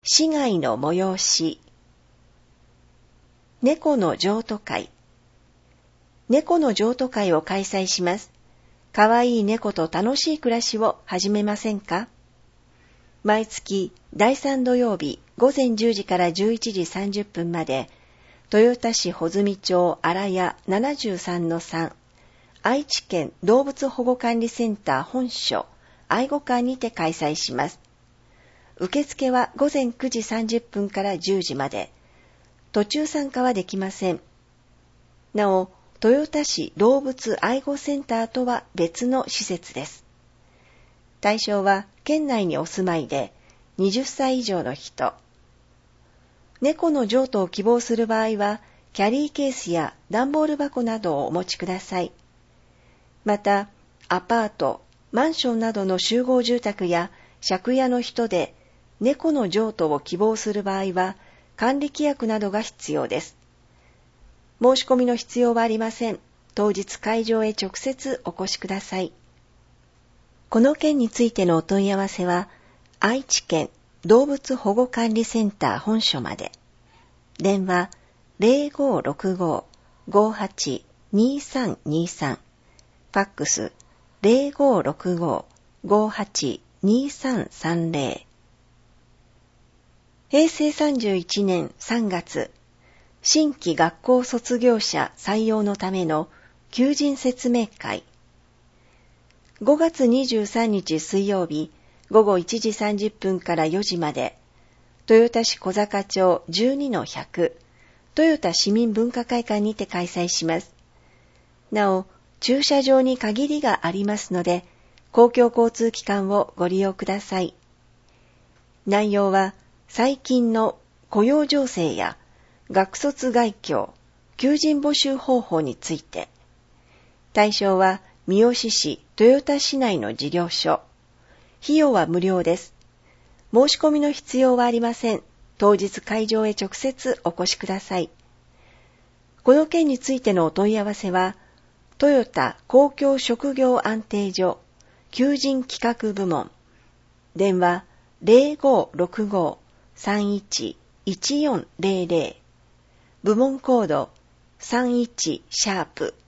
市街の催し。猫の譲渡会。猫の譲渡会を開催します。かわいい猫と楽しい暮らしを始めませんか？毎月第3土曜日午前10時から11時30分まで、豊田市穂積町荒谷 73-3、愛知県動物保護管理センター本所愛護館にて開催します。受付は午前9時30分から10時まで。途中参加はできません。なお、豊田市動物愛護センターとは別の施設です。対象は県内にお住まいで20歳以上の人。猫の譲渡を希望する場合は、キャリーケースや段ボール箱などをお持ちください。また、アパート、マンションなどの集合住宅や借家の人で猫の譲渡を希望する場合は、管理規約などが必要です。申し込みの必要はありません。当日会場へ直接お越しください。この件についてのお問い合わせは、愛知県動物保護管理センター本所まで。電話 0565-582323、ファックス 0565-582330。平成31年3月、新規学校卒業者採用のための求人説明会。5月23日水曜日午後1時30分から4時まで、豊田市小坂町 12-100 豊田市民文化会館にて開催します。なお、駐車場に限りがありますので、公共交通機関をご利用ください。内容は、最近の雇用情勢や学卒概況、求人募集方法について。対象は三好市、豊田市内の事業所。費用は無料です。申し込みの必要はありません。当日会場へ直接お越しください。この件についてのお問い合わせは、豊田公共職業安定所求人企画部門。電話0565-311400、部門コード31#。